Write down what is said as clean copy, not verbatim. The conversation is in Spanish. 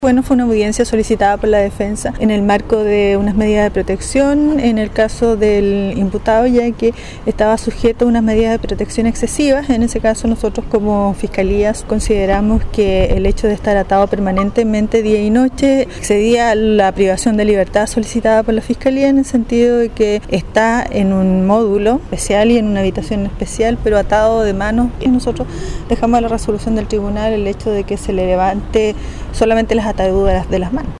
Bueno, fue una audiencia solicitada por la defensa en el marco de unas medidas de protección en el caso del imputado, ya que estaba sujeto a unas medidas de protección excesivas. En ese caso nosotros como Fiscalía consideramos que el hecho de estar atado permanentemente día y noche excedía la privación de libertad solicitada por la Fiscalía, en el sentido de que está en un módulo especial y en una habitación especial, pero atado de manos. Y nosotros dejamos a la resolución del tribunal el hecho de que se le levante solamente las ataduras de las manos.